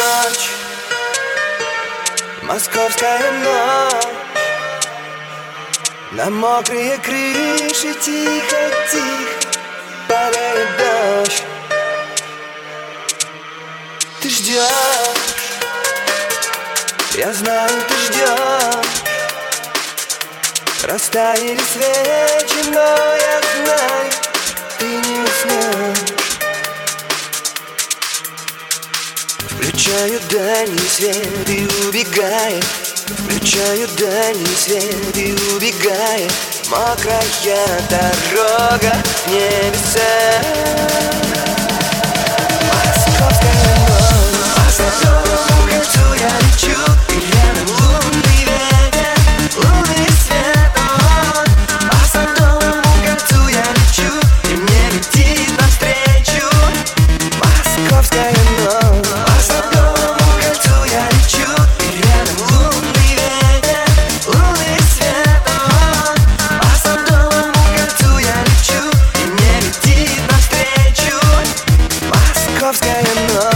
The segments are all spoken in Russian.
Ночь, московская ночь, на мокрые крыши тихо-тихо падает дождь. Ты ждешь, я знаю, ты ждешь. Растаяли свечи, но я знаю, ты не уснешь. Включаю дальний свет и убегаю, включаю дальний свет и убегаю. Мокрая дорога в небеса. Московская ночь, по Садовому кольцу я лечу, и рядом лунный ветер, лунный свет. По Садовому кольцу я лечу, и мне летит навстречу московская ночь. По Садовому кольцу я лечу, и рядом лунный ветер, лунный свет. По Садовому кольцу я лечу, и мне летит навстречу московская ночь.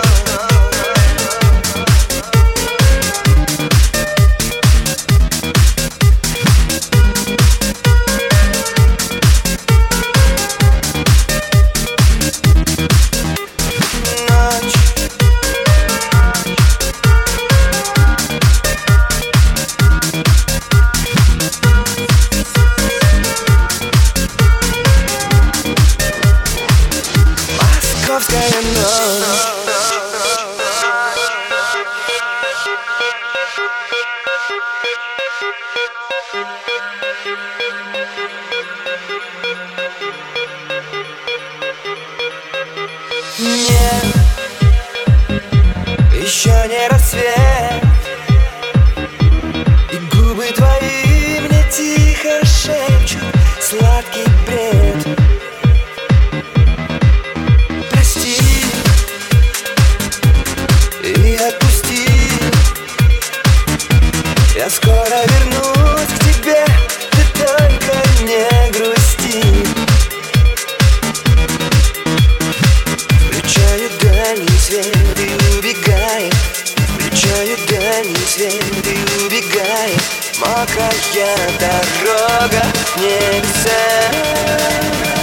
Московская ночь. Нет, еще не рассвет, и губы твои мне тихо шепчут сладкий бред. Прости и отпусти, я скоро вернусь к тебе, ты только не грусти. Включаю дальний свет и убегаю, включаю дальний свет и убегаю. Мокрая дорога в небеса.